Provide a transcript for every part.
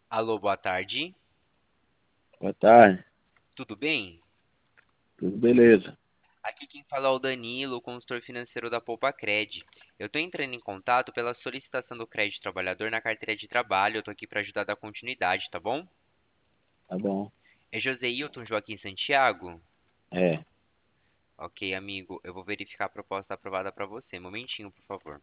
Alô, boa tarde. Boa tarde, Tudo bem? tudo beleza? Aqui quem fala é o Danilo, consultor financeiro da Poupa-Cred. Eu estou entrando em contato pela solicitação do crédito trabalhador na carteira de trabalho. Eu estou aqui para ajudar a dar continuidade, tá bom? Tá bom. É Joseilton Joaquim Santiago? É, Ok, amigo. Eu vou verificar a proposta aprovada para você. Momentinho, por favor.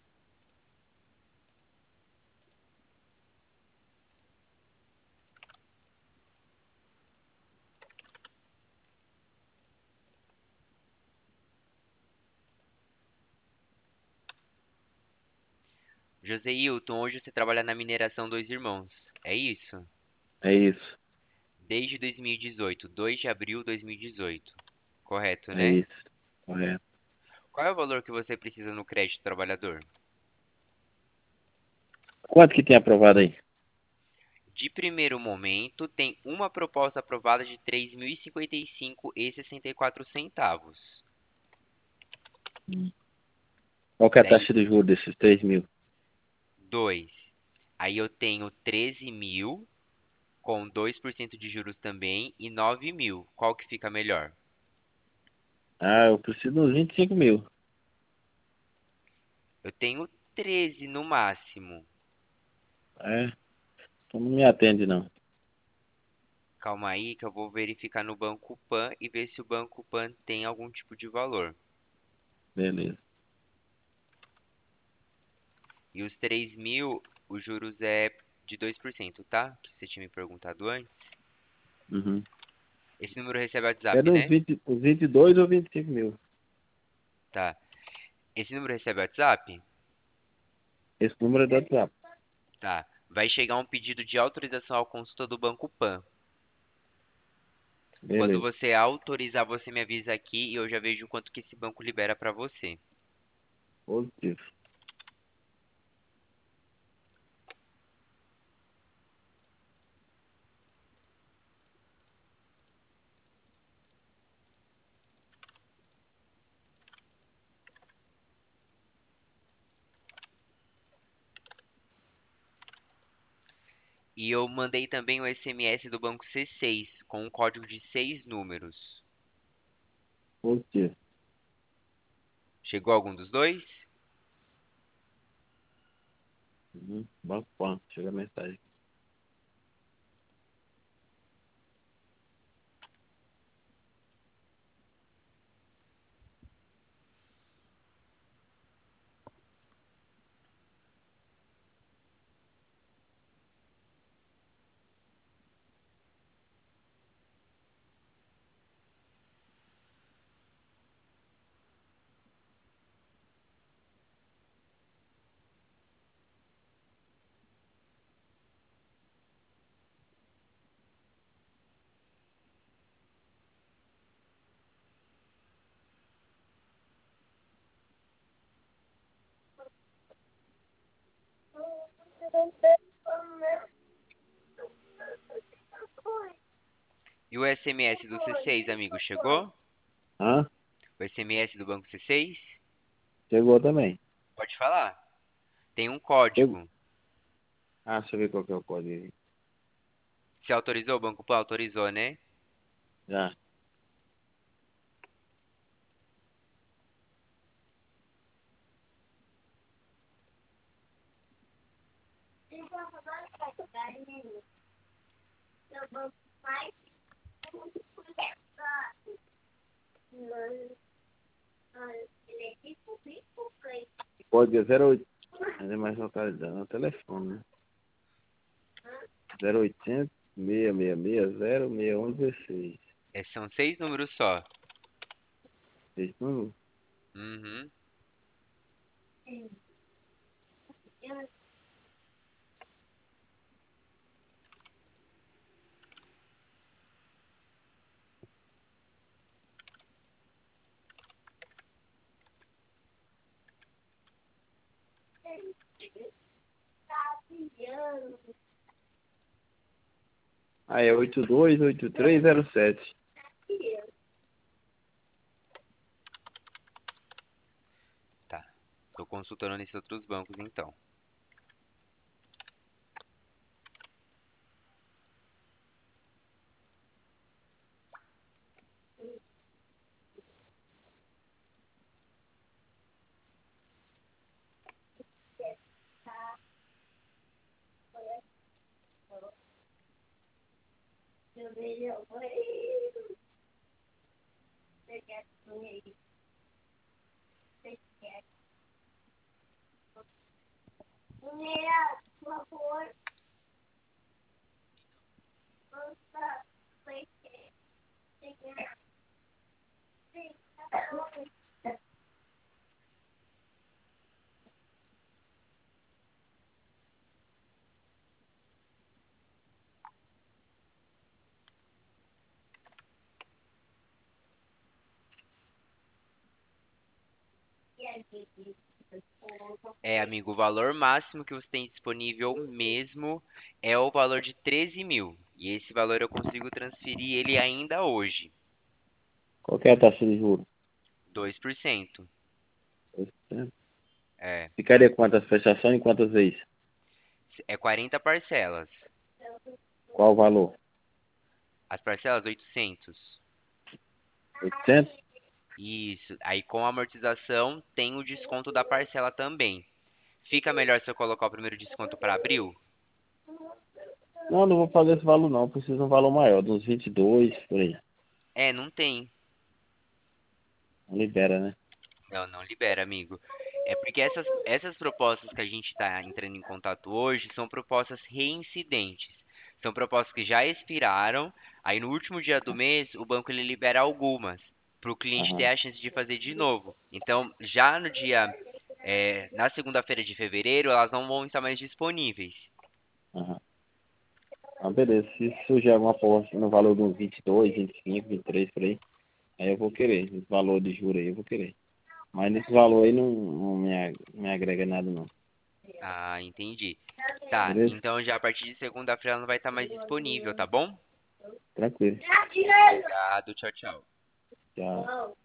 Joseilton, hoje você trabalha na mineração Dois Irmãos. É isso? é isso, Desde 2018, 2 de abril de 2018. Correto, é né? isso, correto. Qual é o valor que você precisa no crédito trabalhador? Quanto que tem aprovado aí? De primeiro momento, tem uma proposta aprovada de 3.055,64 centavos. Hum. Qual que é a Daí, taxa de juros desses 3.000? 2. Aí eu tenho 13.000 com 2% de juros também e 9.000. Qual que fica melhor? Ah, eu preciso de uns 25.000. Eu tenho 13 no máximo. É, então não me atende não. Calma aí que eu vou verificar no Banco Pan e ver se o Banco Pan tem algum tipo de valor. Beleza. E os 3.000, os juros é de 2%, tá? Que você tinha me perguntado antes. Uhum. Esse número recebe WhatsApp, Quero uns né? 20, uns 22 ou 25.000. Tá. Esse número recebe WhatsApp? Esse número é do WhatsApp. Tá. Vai chegar um pedido de autorização à consulta do Banco Pan. Quando Beleza. você autorizar, você me avisa aqui e eu já vejo quanto que esse banco libera pra você. Positivo. E eu mandei também o SMS do Banco C6 com um código de 6 números. Positivo. Chegou algum dos dois? Uhum. Banco Pan. Chega a mensagem. E o SMS do C6, amigo, chegou? Hã? O SMS do Banco C6? Chegou também. Pode falar. Tem um Chegou. código. Ah, deixa eu ver qual que é o código aí. Você autorizou? O Banco Pan autorizou, né? Já. O código é 08. Mas é mais localizado no telefone, né? 0800 666 06116. É, são 6 números só. Esse número? Uhum. Ah, é 828307. Tá. Tô consultando nesses outros bancos então. É, amigo, o valor máximo que você tem disponível mesmo é o valor de 13 mil. E esse valor eu consigo transferir ele ainda hoje. Qual que é a taxa de juros? 2%. 2%. É, Ficaria quantas prestações e quantas vezes? é 40 parcelas. Qual o valor? As parcelas, 800. 800? Isso. Aí com a amortização tem o desconto da parcela também. Fica melhor se eu colocar o primeiro desconto para abril? Não, não vou fazer esse valor não. Preciso de um valor maior, de uns 22, por aí. É, não tem. Não libera, né? Não, não libera, amigo. É porque essas propostas que a gente está entrando em contato hoje são propostas reincidentes. São propostas que já expiraram, aí no último dia do mês o banco ele libera algumas para o cliente ter Aham, a chance de fazer de novo. Então, já no na segunda-feira de fevereiro, elas não vão estar mais disponíveis. aham. Ah, beleza. Se surgir alguma aposta no valor de uns 22, 25, 23, por aí, aí eu vou querer. Esse valor de juros aí eu vou querer. Mas nesse valor aí não me agrega nada não. Ah, entendi. Tá, Beleza? então já a partir de segunda-feira ela não vai estar mais disponível, tá bom? Tranquilo. Obrigado, tchau, tchau. Tchau.